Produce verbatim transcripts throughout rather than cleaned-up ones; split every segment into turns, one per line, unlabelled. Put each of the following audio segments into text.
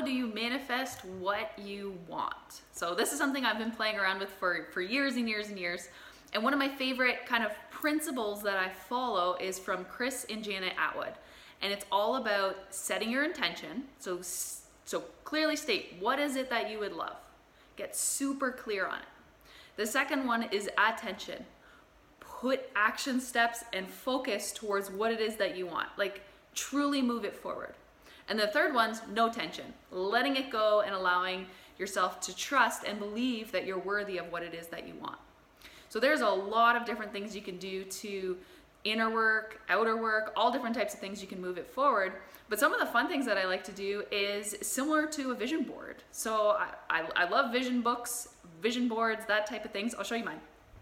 do you manifest what you want? So this is something I've been playing around with for, for years and years and years. And one of my favorite kind of principles that I follow is from Chris and Janet Atwood. And it's all about setting your intention. So, so clearly state, what is it that you would love? Get super clear on it. The second one is attention. Put action steps and focus towards what it is that you want. Like truly move it forward. And the third one's no tension. Letting it go and allowing yourself to trust and believe that you're worthy of what it is that you want. So there's a lot of different things you can do to inner work, outer work, all different types of things you can move it forward. But some of the fun things that I like to do is similar to a vision board. So I, I, I love vision books, vision boards, that type of things. I'll show you mine.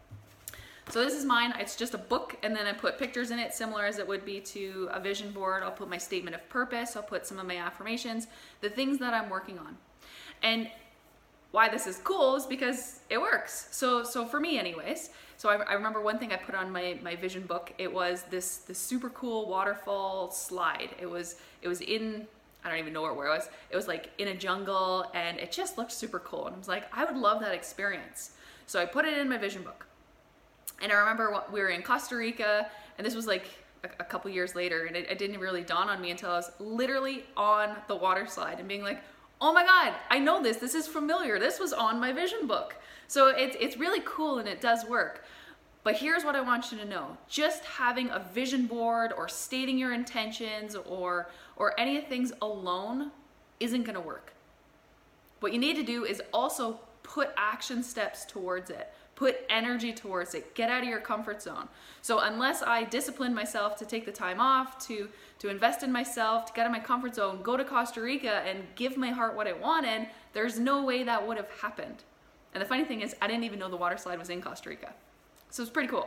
So this is mine. It's just a book, and then I put pictures in it similar as it would be to a vision board. I'll put my statement of purpose. I'll put some of my affirmations, the things that I'm working on. And why this is cool is because it works. So so for me anyways, so I, I remember one thing I put on my, my vision book, it was this, this super cool waterfall slide. It was, it was in, I don't even know where it was. It was like in a jungle, and it just looked super cool. And I was like, I would love that experience. So I put it in my vision book. And I remember we were in Costa Rica, and this was like a, a couple years later, and it, it didn't really dawn on me until I was literally on the water slide and being like, oh my God, I know this, this is familiar, this was on my vision book. So it's, it's really cool and it does work. But here's what I want you to know. Just having a vision board or stating your intentions or, or any of things alone isn't gonna work. What you need to do is also put action steps towards it. Put energy towards it. Get out of your comfort zone. So unless I discipline myself to take the time off, to, to invest in myself, to get out of my comfort zone, go to Costa Rica and give my heart what it wanted, there's no way that would have happened. And the funny thing is, I didn't even know the water slide was in Costa Rica. So it's pretty cool.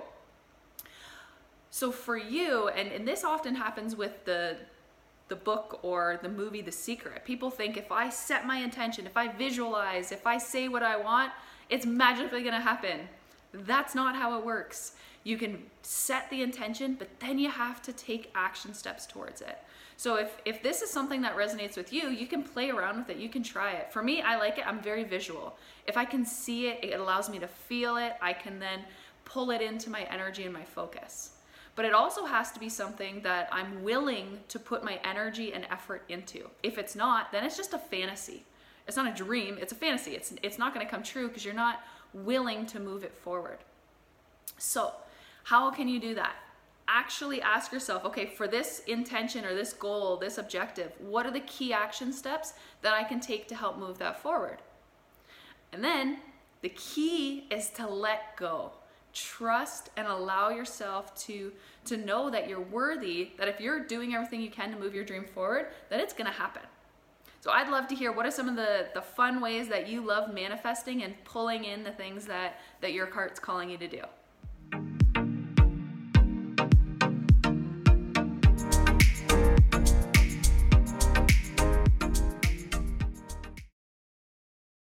So for you, and, and this often happens with the, the book or the movie The Secret, people think if I set my intention, if I visualize, if I say what I want, it's magically gonna happen. That's not how it works. You can set the intention, but then you have to take action steps towards it. So if, if this is something that resonates with you, you can play around with it, you can try it. For me, I like it, I'm very visual. If I can see it, it allows me to feel it, I can then pull it into my energy and my focus. But it also has to be something that I'm willing to put my energy and effort into. If it's not, then it's just a fantasy. It's not a dream, it's a fantasy. It's, it's not gonna come true because you're not willing to move it forward. So how can you do that? Actually ask yourself, okay, for this intention or this goal, this objective, what are the key action steps that I can take to help move that forward? And then the key is to let go. Trust and allow yourself to, to know that you're worthy, that if you're doing everything you can to move your dream forward, that it's gonna happen. So I'd love to hear what are some of the, the fun ways that you love manifesting and pulling in the things that, that your heart's calling you to do.